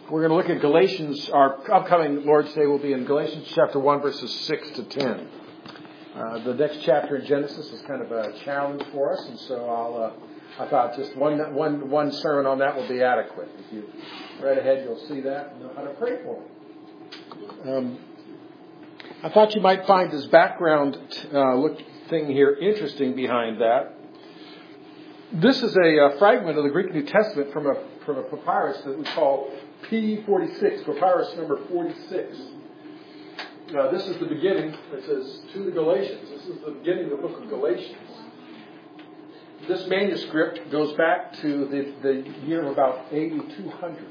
We're going to look at Galatians. Our upcoming Lord's Day will be in Galatians chapter 1, verses 6 to 10. The next chapter in Genesis is kind of a challenge for us, and so I thought just one sermon on that will be adequate. If you read ahead, you'll see that and know how to pray for it. I thought you might find this background thing here interesting behind that. This is a fragment of the Greek New Testament from a papyrus that we call P46, papyrus number 46. This is the beginning. It says, to the Galatians. This is the beginning of the book of Galatians. This manuscript goes back to the year of about AD 200.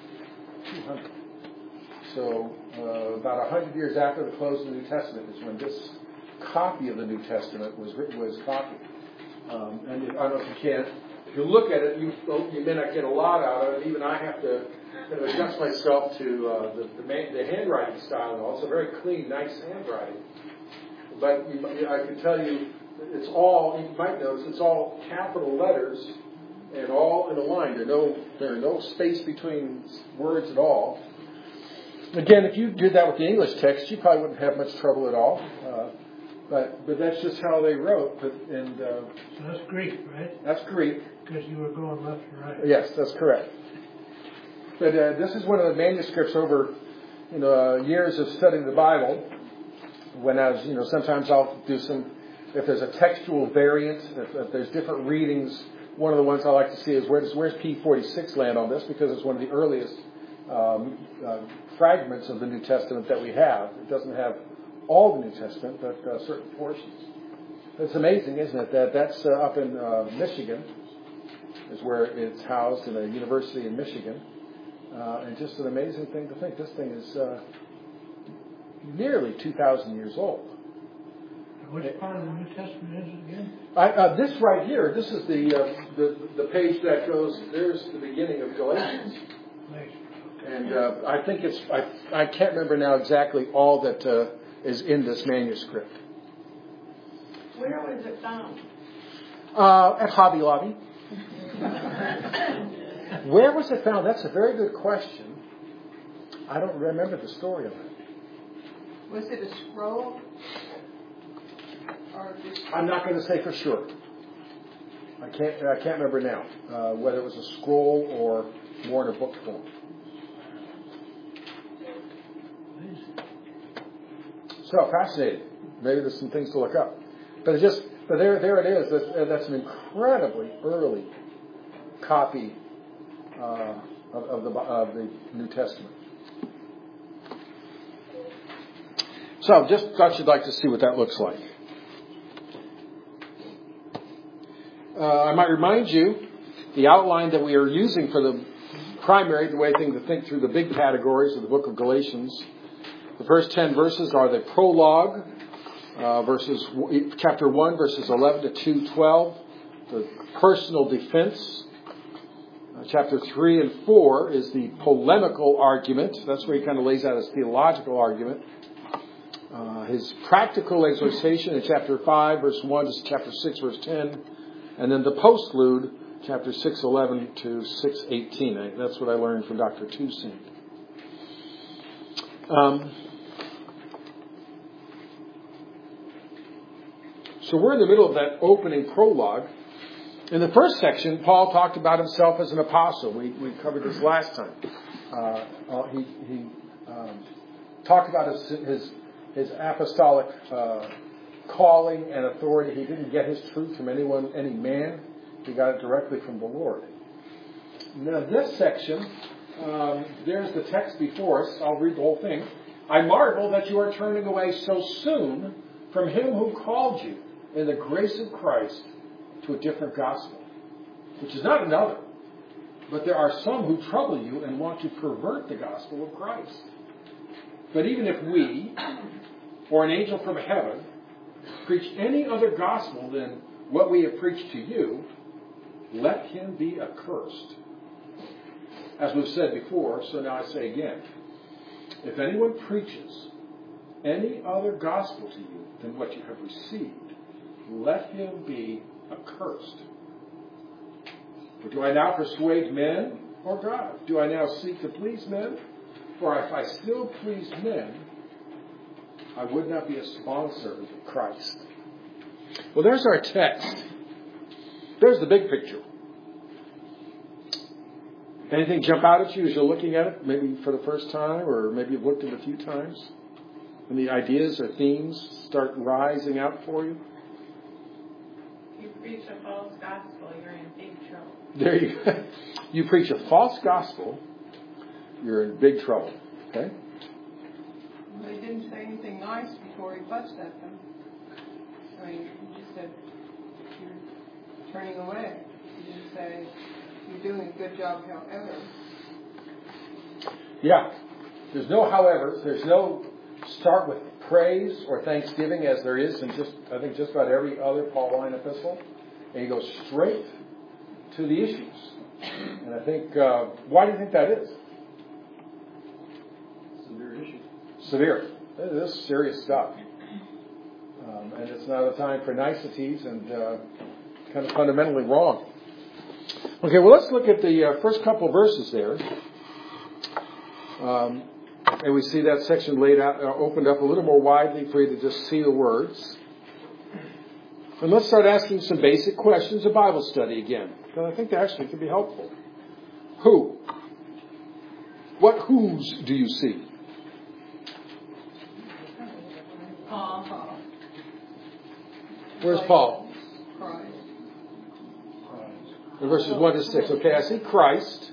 So about 100 years after the close of the New Testament is when this copy of the New Testament was copied. And I don't know if you look at it, you may not get a lot out of it. Even I have to kind of adjust myself to the handwriting style. Also, very clean, nice handwriting. But I can tell you, it's all, you might notice, it's all capital letters and all in a line. There are no space between words at all. Again, if you did that with the English text, you probably wouldn't have much trouble at all. But that's just how they wrote. So that's Greek, right? That's Greek. Because you were going left and right. Yes, that's correct. But this is one of the manuscripts over years of studying the Bible. When sometimes I'll do if there's a textual variant, if there's different readings, one of the ones I like to see is where's P46 land on this, because it's one of the earliest fragments of the New Testament that we have. It doesn't have all the New Testament, but certain portions. It's amazing, isn't it, that's up in Michigan, is where it's housed in a university in Michigan. And just an amazing thing to think. This thing is nearly 2,000 years old. Which part of the New Testament is it again? This right here, this is the page that goes, there's the beginning of Galatians. And I think I can't remember now exactly all that is in this manuscript. Where was it found? At Hobby Lobby. Where was it found? That's a very good question. I don't remember the story of it. Was it a scroll? I'm not going to say for sure. I can't remember now whether it was a scroll or more in a book form. So fascinating. Maybe there's some things to look up. But there it is. That's an incredibly early copy of the New Testament. So just thought you'd like to see what that looks like. I might remind you the outline that we are using for the primary, the way to think through the big categories of the book of Galatians. The first 10 verses are the prologue, chapter 1, verses 11 to 2:12, the personal defense. Chapter 3 and 4 is the polemical argument. That's where he kind of lays out his theological argument. His practical exhortation in chapter 5, verse 1 to chapter 6, verse 10. And then the postlude, chapter 6:11 to 6:18. That's what I learned from Dr. Toussaint. So we're in the middle of that opening prologue. In the first section, Paul talked about himself as an apostle. We covered this last time. He talked about his apostolic calling and authority. He didn't get his truth from any man. He got it directly from the Lord. Now this section, there's the text before us. I'll read the whole thing. I marvel that you are turning away so soon from him who called you in the grace of Christ to a different gospel, which is not another. But there are some who trouble you and want to pervert the gospel of Christ. But even if we, or an angel from heaven, preach any other gospel than what we have preached to you, let him be accursed. As we've said before, so now I say again, if anyone preaches any other gospel to you than what you have received, let him be accursed. For do I now persuade men or God? Do I now seek to please men? For if I still please men, I would not be a bondservant of Christ. Well, there's our text. There's the big picture. Anything jump out at you as you're looking at it, maybe for the first time, or maybe you've looked at it a few times? And the ideas or themes start rising out for you? If you preach a false gospel, you're in big trouble. There you go. You preach a false gospel, you're in big trouble. Okay? Well, he didn't say anything nice before he fussed at them. I mean, he just said, you're turning away. He didn't say, you're doing a good job, however. Yeah. There's no however. There's no start with praise or thanksgiving as there is in I think just about every other Pauline epistle. And he goes straight to the issues. And I think, why do you think that is? Severe issue. Severe. This is serious stuff. And it's not a time for niceties and kind of fundamentally wrong. Okay, well, let's look at the first couple of verses there. And we see that section laid out, opened up a little more widely for you to just see the words. And let's start asking some basic questions of Bible study again, because I think that actually can be helpful. Who? What whos do you see? Paul. Where's Paul? Christ. In verses 1 to 6. Okay, I see Christ.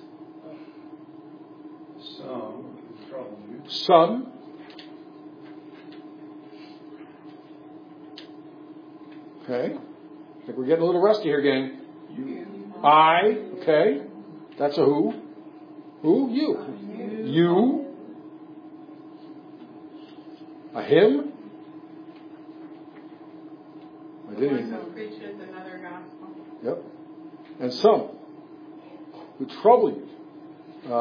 Some trouble you. Some. Okay. I think we're getting a little rusty here, gang. You. I. Okay. That's a who. Who? You. You. A him. I didn't One even. who preaches another gospel. Yep. And some who trouble you.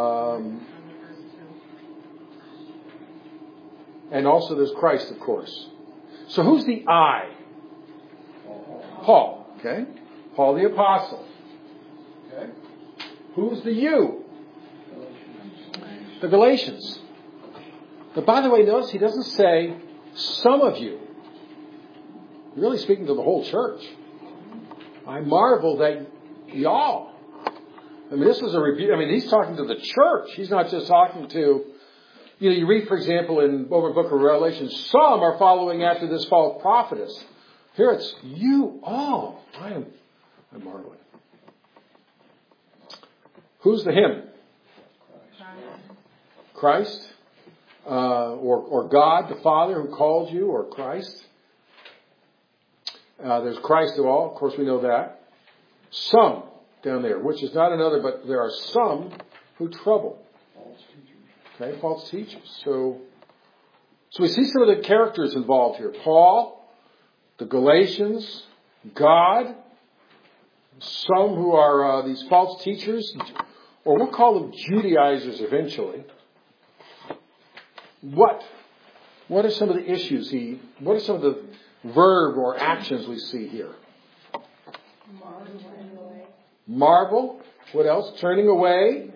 And also there's Christ, of course. So who's the I? Paul. Okay. Paul the Apostle. Okay. Who's the you? The Galatians. But by the way, notice he doesn't say some of you. He's really speaking to the whole church. I marvel that y'all. I mean, this is a rebuke. I mean, he's talking to the church. He's not just talking to, you read, for example, in over the book of Revelation, some are following after this false prophetess. Here it's you all. I'm marveling. Who's the him? Christ. Or God, the Father who called you, or Christ. There's Christ of all. Of course, we know that. Some down there, which is not another, but there are some who trouble. False teachers. Okay, false teachers. So we see some of the characters involved here. Paul, the Galatians, God, some who are these false teachers, or we'll call them Judaizers eventually. What are some of the issues what are some of the verb or actions we see here? Marvel. What else? Turning away.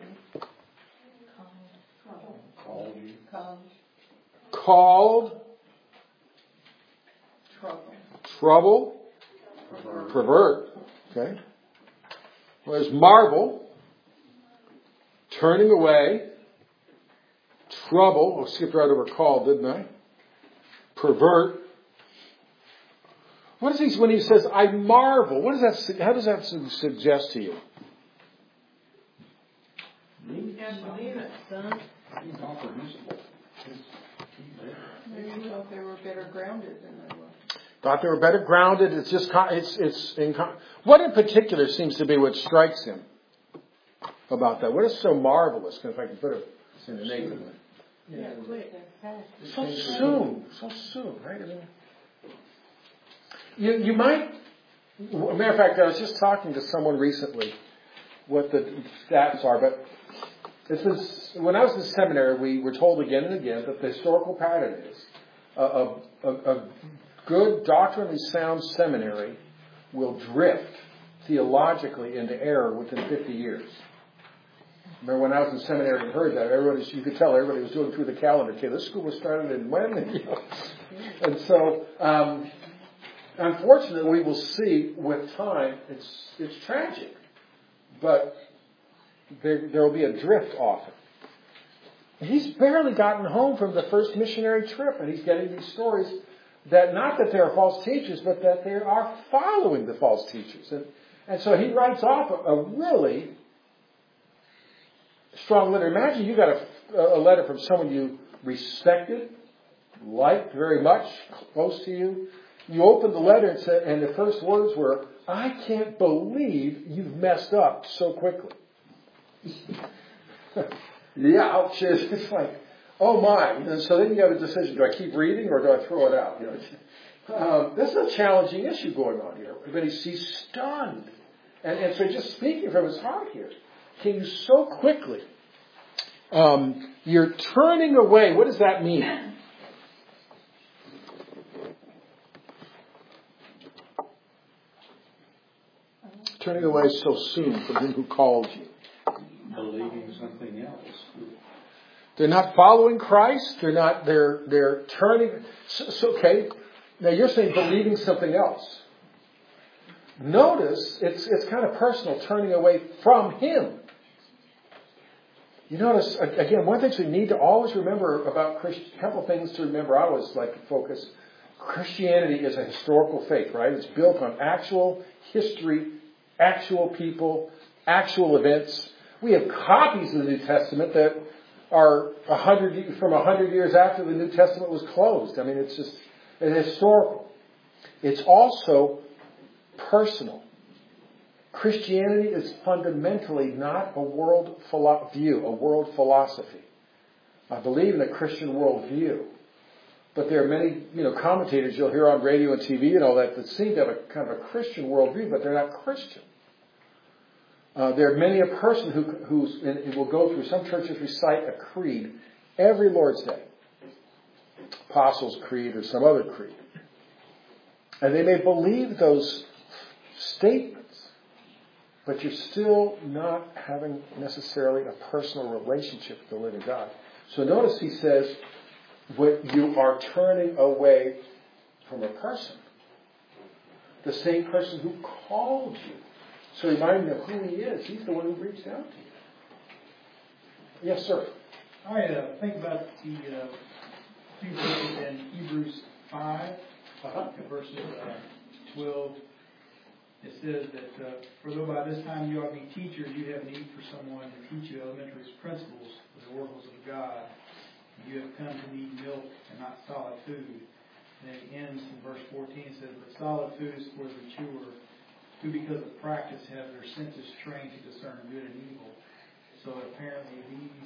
Called you. Called. Trouble. Pervert. Okay. Well, there's marvel. Turning away. Trouble. I skipped right over called, didn't I? Pervert. What does he, when he says, I marvel, how does that suggest to you? You can't believe it, son. He's not permissible. Maybe he thought they were better grounded than they were. Thought they were better grounded. It's just, what in particular seems to be what strikes him about that? What is so marvelous? If I can put it in the negative. Yeah, quick. So soon, right? I mean, you might, as a matter of fact, I was just talking to someone recently what the stats are, but when I was in seminary, we were told again and again that the historical pattern is a good, doctrinally sound seminary will drift theologically into error within 50 years. Remember when I was in seminary and heard that, you could tell everybody was doing through the calendar. Okay, this school was started in when? And so, unfortunately, we will see with time, it's tragic. But there will be a drift off it. He's barely gotten home from the first missionary trip, and he's getting these stories that not that there are false teachers, but that they are following the false teachers. And so he writes off a really strong letter. Imagine you got a letter from someone you respected, liked very much, close to you. You open the letter and the first words were, "I can't believe you've messed up so quickly." Yeah, ouch. It's like, oh my. And so then you have a decision. Do I keep reading or do I throw it out? This is a challenging issue going on here. But he's stunned. And so just speaking from his heart here. Can you so quickly, you're turning away. What does that mean? Turning away so soon from him who called you. Believing something else. They're not following Christ. They're turning. So, okay. Now you're saying believing something else. Notice it's kind of personal, turning away from Him. You notice, again, one of the things we need to always remember about a couple of things to remember. I always like to focus. Christianity is a historical faith, right? It's built on actual history, actual people, actual events. We have copies of the New Testament that are 100 years after the New Testament was closed. I mean, it's historical. It's also personal. Christianity is fundamentally not a world view, a world philosophy. I believe in a Christian worldview. But there are many, commentators you'll hear on radio and TV and all that seem to have a kind of a Christian worldview, but they're not Christian. There are many a person who will go through, some churches recite a creed every Lord's Day. Apostles' Creed or some other creed. And they may believe those statements, but you're still not having necessarily a personal relationship with the living God. So notice he says, when you are turning away from a person, the same person who called you. So remind him of who He is. He's the one who reached out to you. Yes, sir. I think about the few verses in Hebrews 5, verses 12. It says that, for though by this time you ought to be teachers, you have need for someone to teach you elementary principles of the oracles of God. You have come to need milk and not solid food. And it ends in verse 14. It says, but solid food is for the mature, who because of practice have their senses trained to discern good and evil. So apparently these,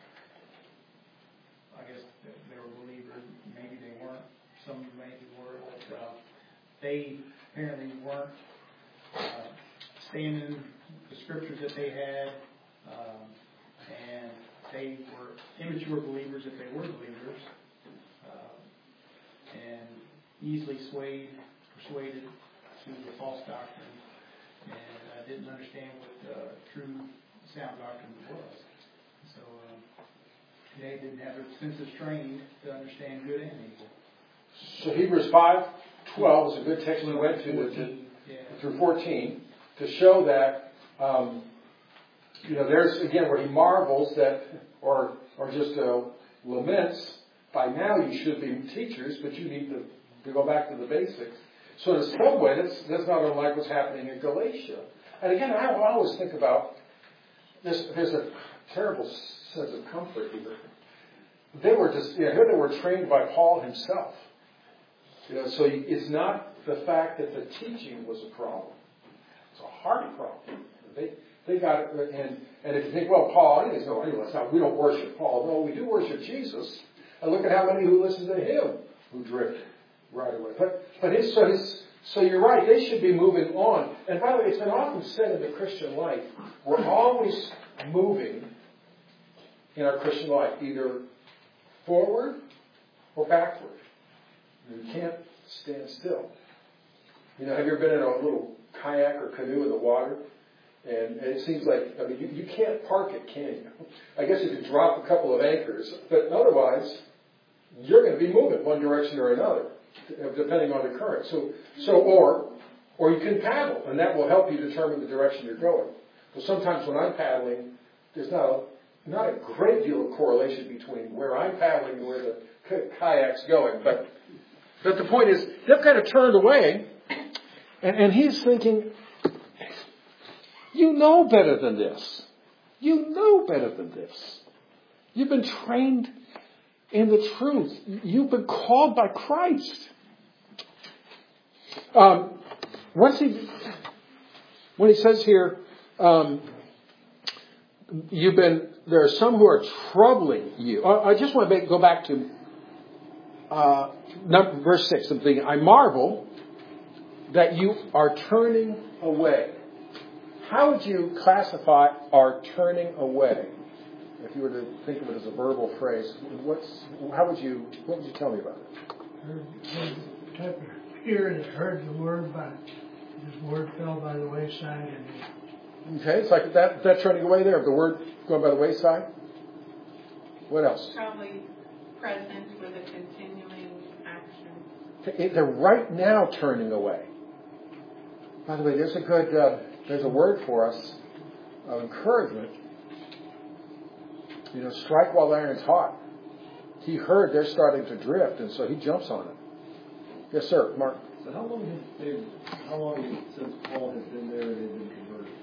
I guess they were believers, maybe they weren't, some maybe were, but they apparently weren't staying in the scriptures that they had, and they were immature believers if they were believers, and easily persuaded to the false doctrine, and didn't understand what true sound doctrine was. So they didn't have their senses trained to understand good and evil. So Hebrews 5:12 is a good text we went to through 14 to show that there's again where he marvels that or just laments. By now you should be teachers, but you need to go back to the basics. So in some way, that's not unlike what's happening in Galatia. And again, I always think about this. There's a terrible sense of comfort here. They were here they were trained by Paul himself. So it's not the fact that the teaching was a problem. It's a heart problem. They got it, and if you think, well, Paul, we don't worship Paul. No, we do worship Jesus. And look at how many who listen to him who drifted right away. So you're right. They should be moving on. And by the way, it's been often said in the Christian life, we're always moving in our Christian life, either forward or backward. You can't stand still. Have you ever been in a little kayak or canoe in the water? And it seems like, I mean, you can't park it, can you? I guess you could drop a couple of anchors, but otherwise, you're going to be moving one direction or another, depending on the current. Or you can paddle, and that will help you determine the direction you're going. Because sometimes when I'm paddling, there's not a great deal of correlation between where I'm paddling and where the kayak's going. But the point is, they've kind of turned away, and he's thinking, you know better than this. You know better than this. You've been trained in the truth. You've been called by Christ. When he says here, there are some who are troubling you. I just want to go back to verse 6. I'm thinking, I marvel that you are turning away. How would you classify our turning away? If you were to think of it as a verbal phrase, what would you tell me about it? The type of hearer that heard the word, but his word fell by the wayside. Okay, it's like that turning away there, of the word going by the wayside. What else? Probably present with a continuing action. They're right now turning away. By the way, there's a word for us of encouragement. Strike while the iron's hot. He heard they're starting to drift, and so he jumps on it. Yes, sir, Mark. So how long since Paul has been there and they've been converted?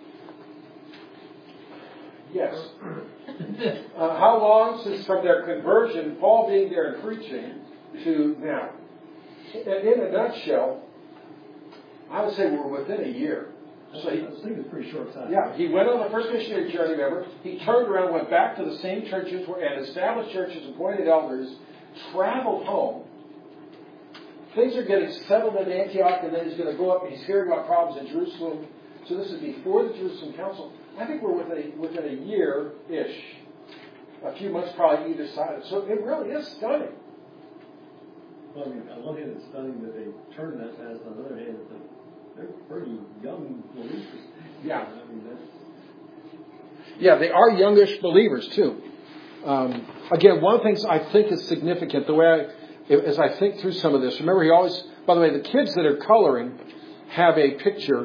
Yes. How long since from their conversion, Paul being there and preaching, to now? In a nutshell, I would say we're within a year. So I was thinking it's a pretty short time. Yeah, he went on the first missionary journey, remember? He turned around, went back to the same churches and established churches, appointed elders, traveled home. Things are getting settled in Antioch, and then he's going to go up, and he's hearing about problems in Jerusalem. So this is before the Jerusalem Council. I think we're within a year-ish. A few months probably either side. So it really is stunning. Well, I mean, on one hand, it's stunning that they turned that fast. On the other hand, they're pretty young believers. Yeah. I mean, Yeah, they are youngish believers, too. Again, one of the things I think is significant, as I think through some of this, remember he always, by the way, the kids that are coloring have a picture.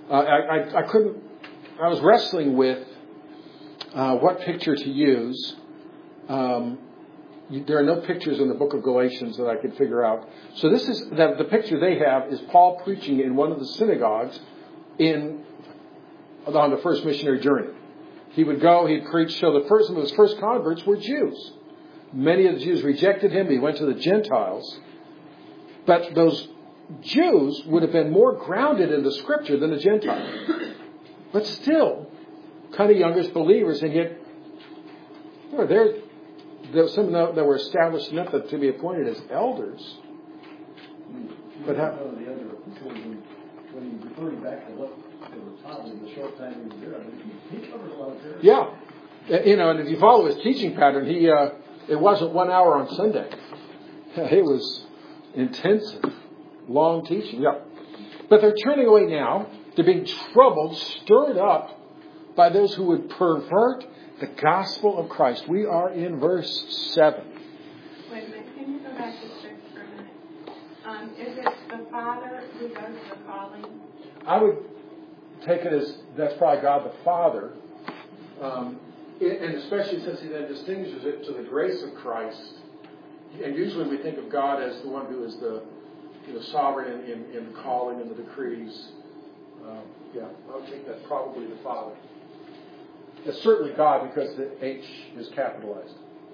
I was wrestling with what picture to use. There are no pictures in the book of Galatians that I could figure out. So this is the picture they have is Paul preaching in one of the synagogues on the first missionary journey. He would go, he'd preach. So some of his first converts were Jews. Many of the Jews rejected him. He went to the Gentiles. But those Jews would have been more grounded in the Scripture than the Gentiles. But still, kind of youngish believers, and yet, there were some that were established enough to be appointed as elders. But how? When you refer back to what was taught in the short time he was there, I mean, he covered a lot of territory. Yeah, and if you follow his teaching pattern, it wasn't 1 hour on Sunday. It was intensive, long teaching. Yeah, but they're turning away now. They're being troubled, stirred up by those who would pervert the gospel of Christ. We are in verse 7. Wait a minute. Can you go back to 6 for a minute? Is it the Father who does the calling? I would take it as that's probably God the Father. And especially since he then distinguishes it to the grace of Christ. And usually we think of God as the one who is the sovereign in the calling and the decrees. I would think that's probably the Father. It's certainly God because the H is capitalized.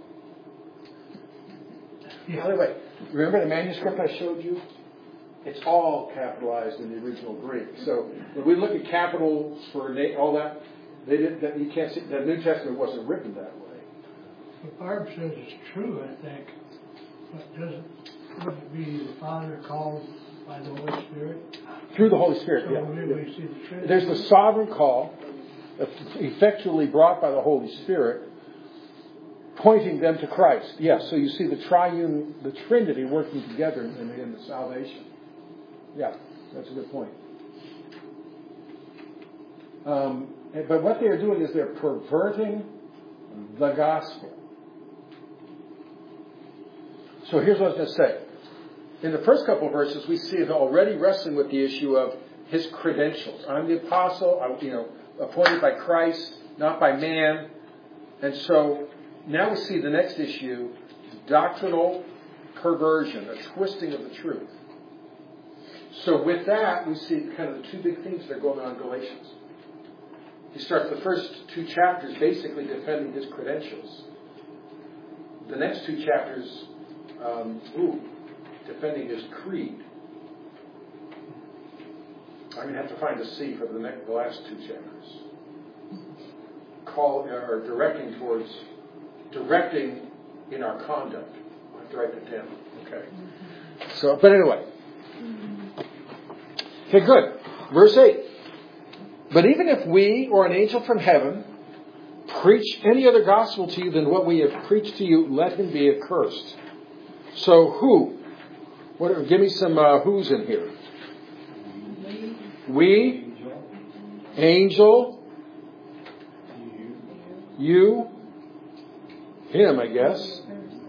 Yeah. By the way, remember the manuscript I showed you? It's all capitalized in the original Greek. So when we look at capitals for all that, you can't see the New Testament wasn't written that way. But Barb says it's true, I think. But wouldn't it be the Father called by the Holy Spirit? Through the Holy Spirit, So yeah. we see the Trinity. There's the sovereign call, effectually brought by the Holy Spirit, pointing them to Christ. Yes, so you see the Trinity working together in the salvation. Yeah, that's a good point. But what they are doing is they're perverting the gospel. So here's what I was going to say. In the first couple of verses, we see him already wrestling with the issue of his credentials. I'm the apostle, appointed by Christ, not by man. And so now we see the next issue, doctrinal perversion, a twisting of the truth. So with that, we see kind of the two big themes that are going on in Galatians. He starts the first two chapters basically defending his credentials. The next two chapters, defending his creed. I'm going to have to find a C for the last two chapters. Directing in our conduct. I have to write that down. Okay. So, but anyway. Okay, good. Verse 8. But even if we or an angel from heaven preach any other gospel to you than what we have preached to you, let him be accursed. So who? Give me some who's in here. We, angel, you, him, I guess.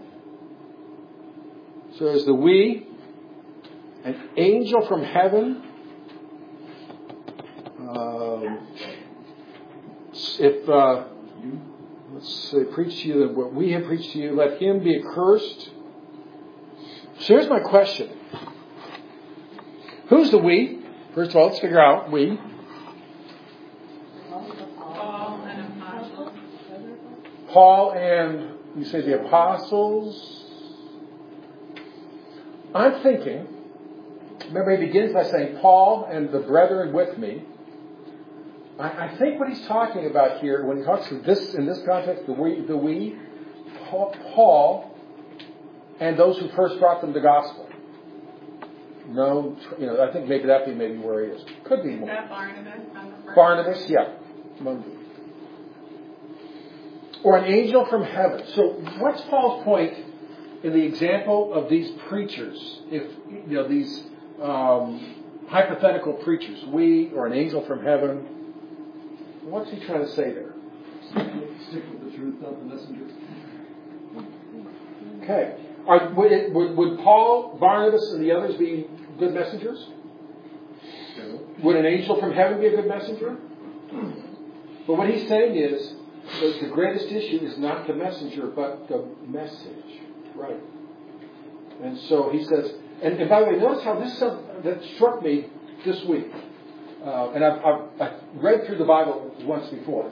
So there's the we, an angel from heaven. Let's say, preach to you what we have preached to you, let him be accursed. So here's my question. Who's the we? First of all, let's figure out we. Paul and, you say the apostles. I'm thinking, remember he begins by saying, Paul and the brethren with me. I think what he's talking about here, when he talks to this, in this context, the we, Paul and those who first brought them the gospel. No, I think maybe that be maybe where he is. Could be more. Is that Barnabas? Barnabas, yeah. Or an angel from heaven. So what's Paul's point in the example of these preachers? If, these hypothetical preachers, we or an angel from heaven, what's he trying to say there? Stick with the truth, not the messenger. Okay. Would Paul, Barnabas, and the others be good messengers? No. Would an angel from heaven be a good messenger? But what he's saying is that the greatest issue is not the messenger, but the message. Right. And so he says, and by the way, notice how this that struck me this week. And I've read through the Bible once before.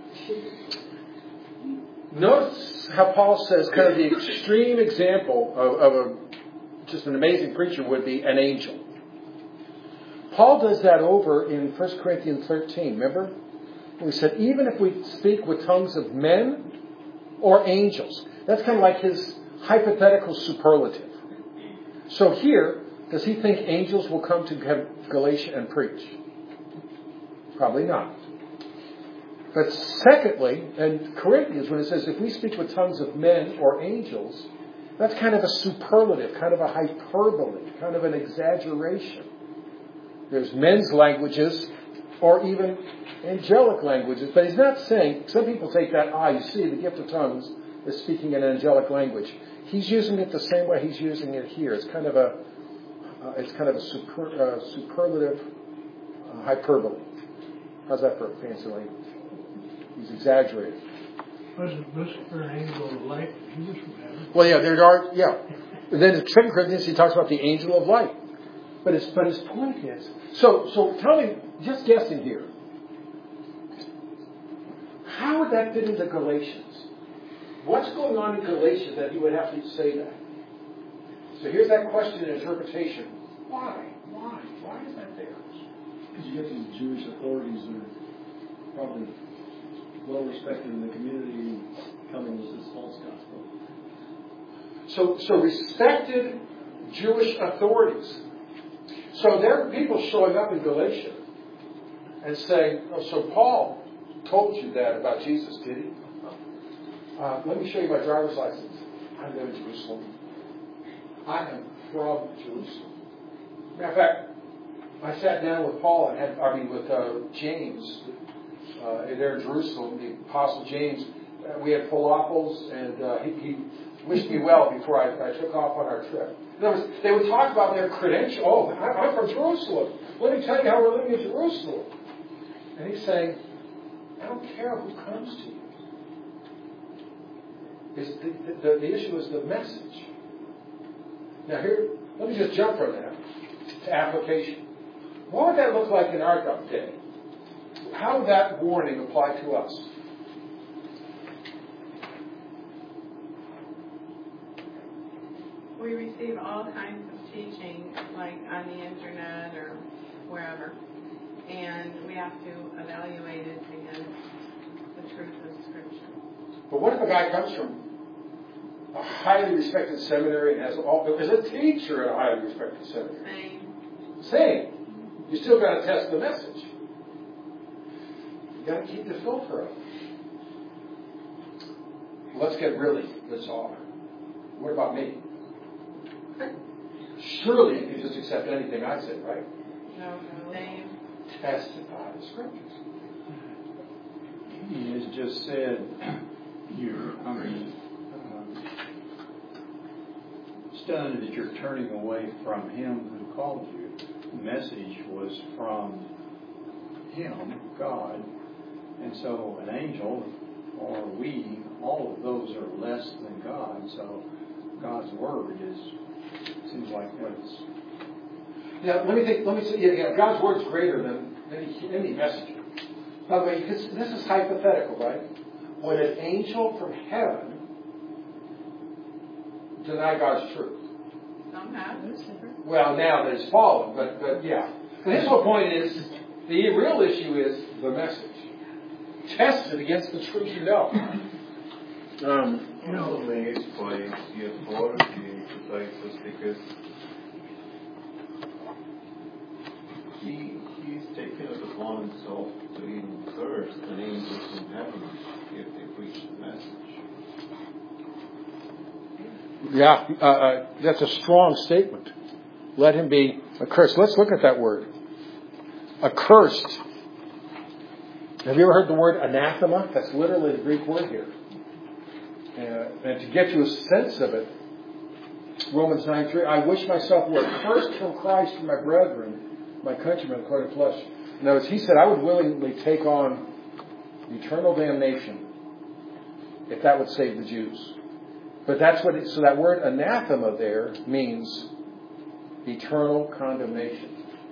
Notice how Paul says kind of the extreme example of just an amazing preacher would be an angel. Paul does that over in 1 Corinthians 13, remember? He said, even if we speak with tongues of men or angels. That's kind of like his hypothetical superlative. So here, does he think angels will come to Galatia and preach? Probably not. But secondly, in Corinthians, when it says, if we speak with tongues of men or angels, that's kind of a superlative, kind of a hyperbole, kind of an exaggeration. There's men's languages or even angelic languages. But he's not saying, some people take that, you see, the gift of tongues is speaking an angelic language. He's using it the same way he's using it here. It's kind of a superlative hyperbole. How's that for a fancy language? He's exaggerating. Wasn't Lucifer an angel of light? He was from heaven. Well, yeah, there are, yeah. And then in 2 Corinthians, he talks about the angel of light. But his point is, so tell me, just guessing here, how would that fit into Galatians? What's going on in Galatians that he would have to say that? So here's that question and interpretation. Why? Why is that there? Because you get these Jewish authorities that are probably well respected in the community coming with this false gospel. So respected Jewish authorities. So there are people showing up in Galatia and saying, so Paul told you that about Jesus, did he? Let me show you my driver's license. I'm going to Jerusalem. I am from Jerusalem. Matter of fact, I sat down with Paul and with James, there in Jerusalem, the Apostle James, we had falafels, and he wished me well before I took off on our trip. In other words, they would talk about their credentials. Oh, I'm from Jerusalem. Let me tell you how we're living in Jerusalem. And he's saying, I don't care who comes to you. The issue is the message. Now here, let me just jump from that to application. What would that look like in our day? How would that warning apply to us? We receive all kinds of teaching, like on the internet or wherever, and we have to evaluate it against the truth of Scripture. But what if a guy comes from a highly respected seminary and is a teacher at a highly respected seminary? Same. You still got to test the message. You got to keep the filter up. Let's get really bizarre. What about me? Surely you can just accept anything I say, right? No, same. Tested by the Scriptures. He has just said, stunned that you're turning away from Him who called you. The message was from Him, God. And so an angel, or we, all of those are less than God. So God's Word seems like what it's... Yeah, let me say, God's Word is greater than any messenger. By the way, because this is hypothetical, right? Would an angel from heaven deny God's truth? Some have. Well, now that it's fallen, but yeah. But his whole point is, the real issue is the message. Test it against the truth you know. Amazed by the authority he exercises, because he's taken it upon himself to even curse an angel from heaven if they preach the message. Yeah, that's a strong statement. Let him be accursed. Let's look at that word. Accursed. Have you ever heard the word anathema? That's literally the Greek word here. And to get you a sense of it, Romans 9:3, I wish myself were accursed from Christ and my brethren, my countrymen, according to flesh. In other words, he said, I would willingly take on eternal damnation if that would save the Jews. But that's what so that word anathema there means eternal condemnation.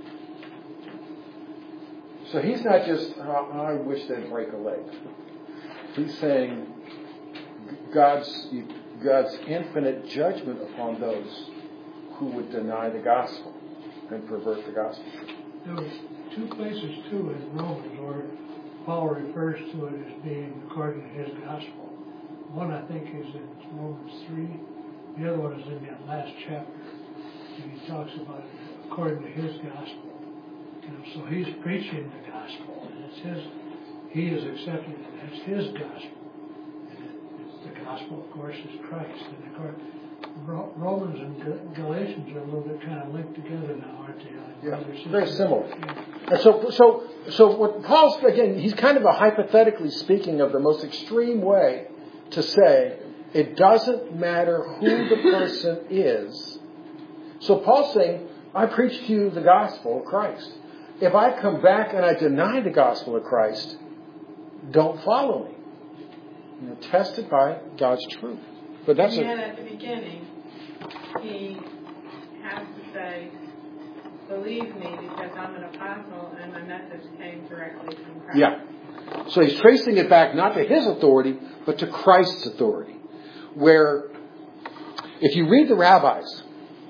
So he's not just, I wish they'd break a leg. He's saying God's infinite judgment upon those who would deny the gospel and pervert the gospel. There were two places, too, in Romans where Paul refers to it as being according to his gospel. One, I think, is in Romans 3. The other one is in that last chapter. And he talks about it according to his gospel. So he's preaching the gospel. And it's his, he is accepting it as his gospel. And the gospel, of course, is Christ. And of course, Romans and Galatians are a little bit kind of linked together now, aren't they? Yeah, very similar. Yeah. And so what Paul's, again, he's kind of hypothetically speaking of the most extreme way to say it doesn't matter who the person is. So Paul's saying, I preach to you the gospel of Christ. If I come back and I deny the gospel of Christ, don't follow me. Tested by God's truth. But that's and yet at the beginning, he has to say, believe me because I'm an apostle and my message came directly from Christ. Yeah. So he's tracing it back not to his authority, but to Christ's authority. Where, if you read the rabbis,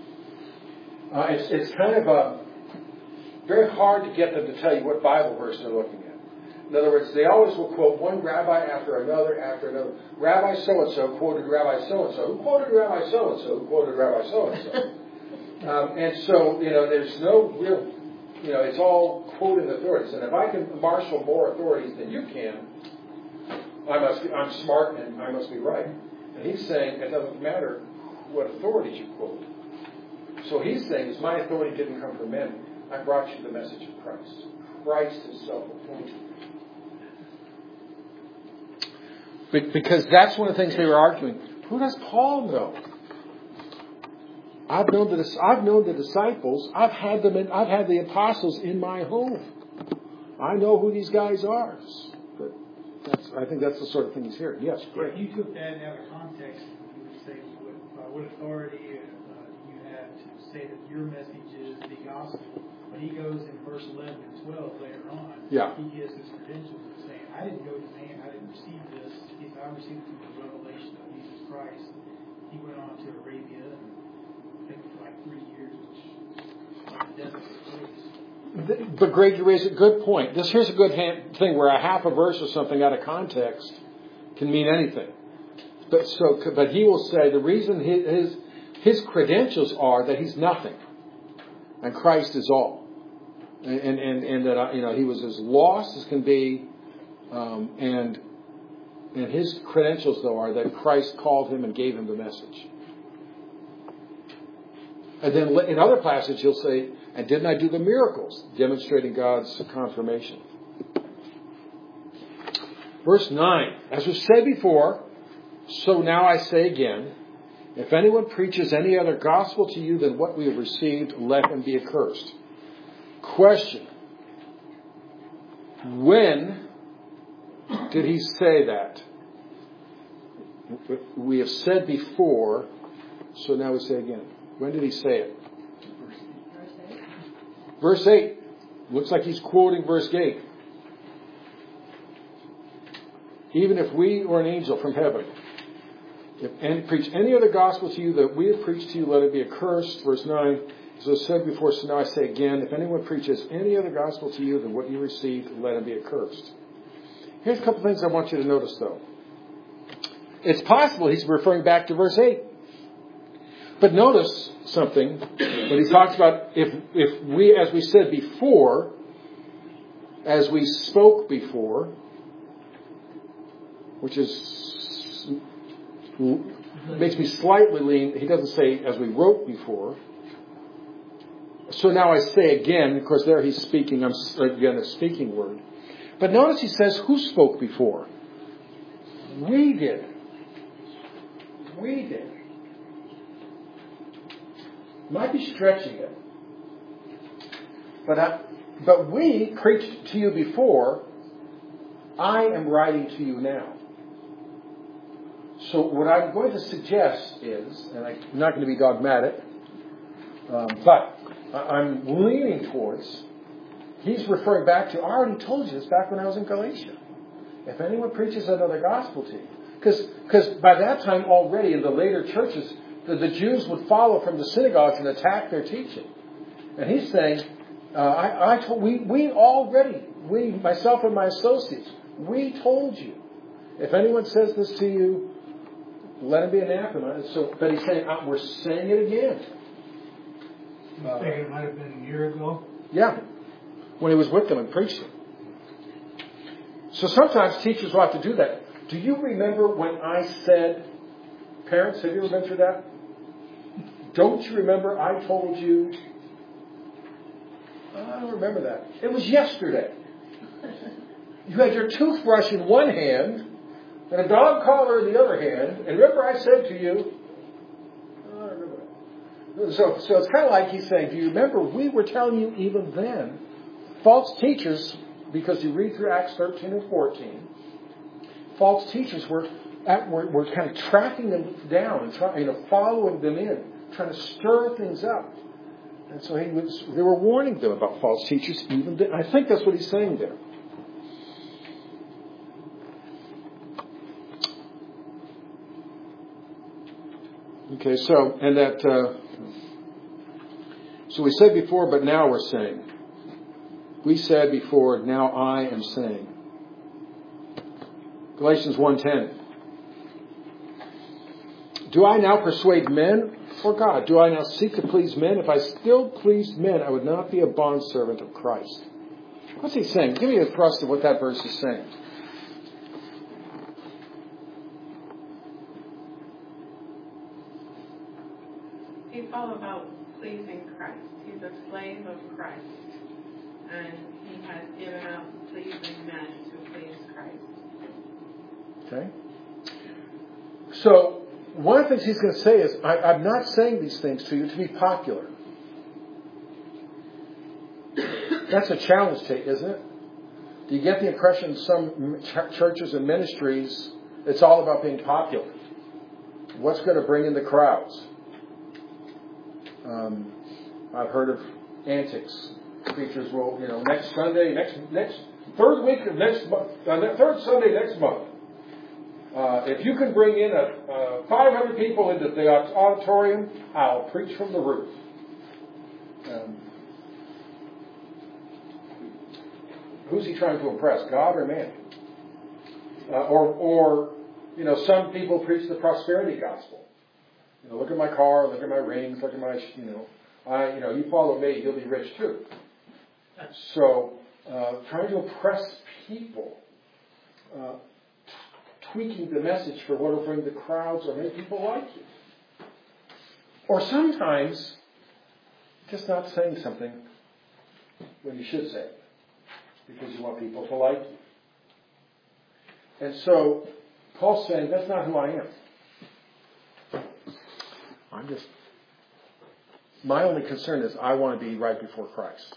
it's kind of very hard to get them to tell you what Bible verse they're looking at. In other words, they always will quote one rabbi after another after another. Rabbi so-and-so quoted Rabbi so-and-so, who quoted Rabbi so-and-so, who quoted Rabbi so-and-so. And so, there's no real, it's all quoted authorities. And if I can marshal more authorities than you can, I'm smart and I must be right. And he's saying it doesn't matter what authorities you quote. So he's saying, my authority didn't come from men. I brought you the message of Christ. Christ himself appointed. Because that's one of the things they were arguing. Who does Paul know? I've known the disciples. I've had the apostles in my home. I know who these guys are. But I think that's the sort of thing he's hearing. Yes, great. If you took that out of context, you would say, what authority you have to say that your message is the gospel? But he goes in verse 11 and 12 later on. Yeah. He gives his credentials and saying, I didn't go to man, I didn't receive this. I received it through the revelation of Jesus Christ. He went on to Arabia and I think for like 3 years, which doesn't. But Greg, you raise a good point. Here's a good thing where a half a verse or something out of context can mean anything. But he will say the reason his credentials are that he's nothing, and Christ is all, and that he was as lost as can be, and his credentials though are that Christ called him and gave him the message. And then in other passages he'll say, and didn't I do the miracles, demonstrating God's confirmation. Verse 9, as was said before, so now I say again, if anyone preaches any other gospel to you than what we have received, let him be accursed. Question, when did he say that? We have said before, so now we say again. When did he say it? Verse 8. Looks like he's quoting verse 8. Even if we or an angel from heaven, if preach any other gospel to you that we have preached to you, let it be accursed. Verse 9. As I said before, so now I say again, if anyone preaches any other gospel to you than what you received, let him be accursed. Here's a couple things I want you to notice, though. It's possible he's referring back to verse 8. But notice something when he talks about if we, as we said before, as we spoke before, which makes me slightly lean. He doesn't say as we wrote before. So now I say again, of course there he's speaking, again a speaking word. But notice he says who spoke before? We did. We did. Might be stretching it. But we preached to you before. I am writing to you now. So what I'm going to suggest is, and I'm not going to be dogmatic, but I'm leaning towards, he's referring back to, I already told you this back when I was in Galatia. If anyone preaches another gospel to you. Because by that time already in the later churches, the Jews would follow from the synagogues and attack their teaching. And he's saying, we, myself and my associates, we told you. If anyone says this to you, let him be anathema. But he's saying, we're saying it again. You think it might have been a year ago? Yeah. When he was with them and preaching. So sometimes teachers will have to do that. Do you remember when I said, parents, have you ever been through that? Don't you remember I told you? I don't remember that. It was yesterday. You had your toothbrush in one hand and a dog collar in the other hand. And remember I said to you, I don't remember that. So it's kind of like he's saying, do you remember we were telling you even then, false teachers, because you read through Acts 13 and 14, false teachers were kind of tracking them down and following them in, trying to stir things up. And so they were warning them about false teachers even then. I think that's what he's saying there. Okay, so we said before, but now we're saying. We said before, now I am saying. Galatians 1:10. Do I now persuade men or God? Do I now seek to please men? If I still pleased men, I would not be a bondservant of Christ. What's he saying? Give me a thrust of what that verse is saying. He's all about pleasing Christ. He's a slave of Christ. And he has given up pleasing men to please Christ. Okay. So one of the things he's going to say is, I'm not saying these things to you to be popular. That's a challenge to you, isn't it? Do you get the impression some churches and ministries, it's all about being popular? What's going to bring in the crowds? I've heard of antics. Preachers will, next Sunday, next third week of next month, third Sunday next month, if you can bring in 500 people into the auditorium, I'll preach from the roof. Who's he trying to impress, God or man? Or some people preach the prosperity gospel. Look at my car, look at my rings, look at my, you follow me, you'll be rich too. So, trying to impress people, tweaking the message for what will bring the crowds or make people like you. Or sometimes, just not saying something when you should say it, because you want people to like you. And so, Paul's saying, that's not who I am. My only concern is I want to be right before Christ.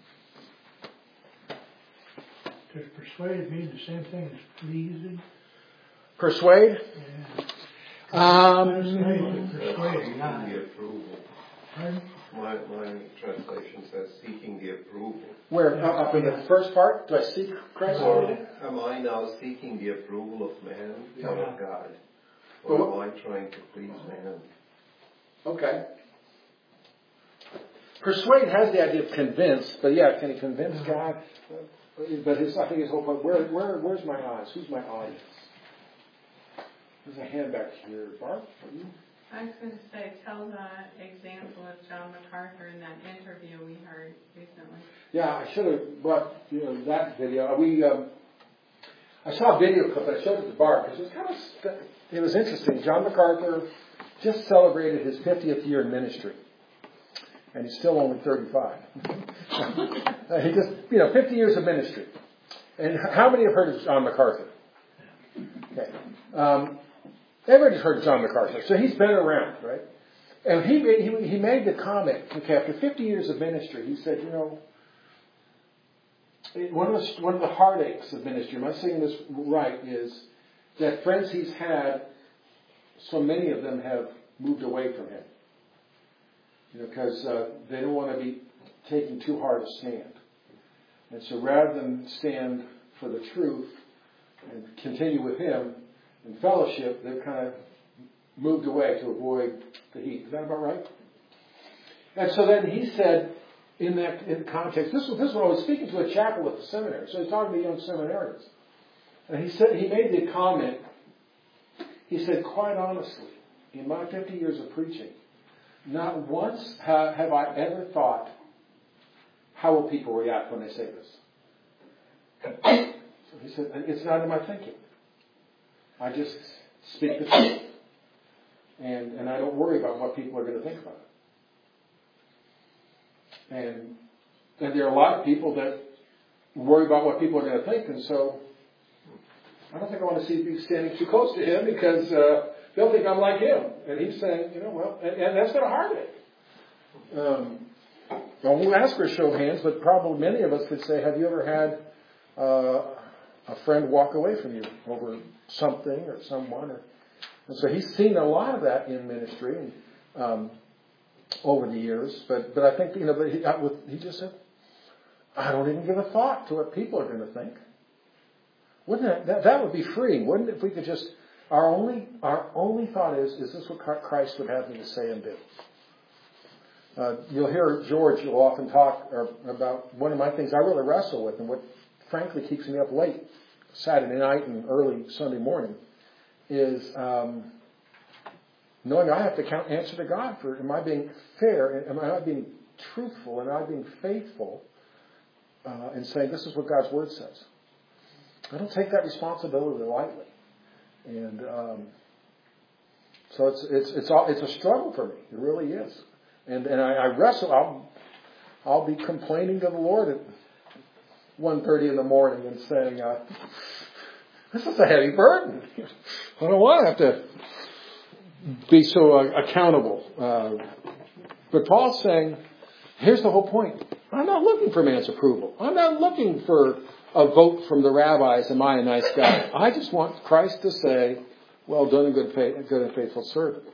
Does persuade mean the same thing as pleasing? Persuade? Yeah. Seeking the approval. Pardon? My translation says seeking the approval. Where? Up in the first part? Do I seek Christ? Or am I now seeking the approval of man or of God? Or am I trying to please man? Okay. Persuade has the idea of convince, but can he convince God? But I think his whole point, where's my eyes? Who's my audience? There's a hand back here. Barb? I was going to say, tell the example of John MacArthur in that interview we heard recently. Yeah, I should have brought that video. I saw a video clip and I showed it to Barb because it was interesting. John MacArthur just celebrated his 50th year in ministry. And he's still only 35. He just, 50 years of ministry. And how many have heard of John MacArthur? Okay. Everybody's heard of John MacArthur. So he's been around, right? And he made the comment, okay, after 50 years of ministry, he said, one of the heartaches of ministry, am I saying this right, is that friends he's had, so many of them have moved away from him. Because they don't want to be taking too hard a stand. And so rather than stand for the truth and continue with him in fellowship, they've kind of moved away to avoid the heat. Is that about right? And so then he said, in context, this was when I was speaking to a chapel at the seminary. So he's talking to young seminarians. And he made the comment, he said, quite honestly, in my 50 years of preaching, not once have I ever thought, how will people react when they say this? So he said, it's not in my thinking. I just speak the truth. And I don't worry about what people are going to think about it. And there are a lot of people that worry about what people are going to think. And so I don't think I want to be standing too close to him because they'll think I'm like him. And he's saying, and that's not a heartache. I won't ask for a show of hands, but probably many of us could say, have you ever had a friend walk away from you over something or someone? And so he's seen a lot of that in ministry and over the years. But I think, he just said, I don't even give a thought to what people are going to think. Wouldn't that would be freeing, wouldn't it? If we could just, our only thought is this what Christ would have me to say and do? You'll hear George will often talk about one of my things I really wrestle with and what frankly keeps me up late Saturday night and early Sunday morning is knowing I have to answer to God for, am I being fair, am I being truthful, am I being faithful in saying this is what God's Word says. I don't take that responsibility lightly. And so it's a struggle for me. It really is. And I wrestle. I'll be complaining to the Lord at 1:30 in the morning and saying, this is a heavy burden. I don't want to have to be so accountable. But Paul's saying, here's the whole point. I'm not looking for man's approval. I'm not looking for a vote from the rabbis. Am I a nice guy? I just want Christ to say, well done, good and faithful servant.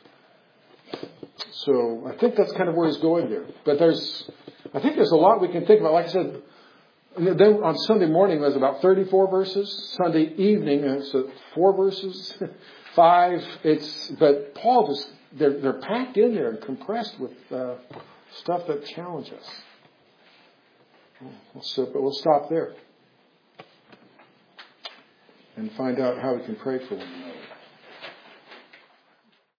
So I think that's kind of where he's going there. But I think there's a lot we can think about. Like I said, then on Sunday morning it was about 34 verses. Sunday evening it's 4 verses, 5. But Paul just they're packed in there and compressed with stuff that challenge us. But we'll stop there and find out how we can pray for one another.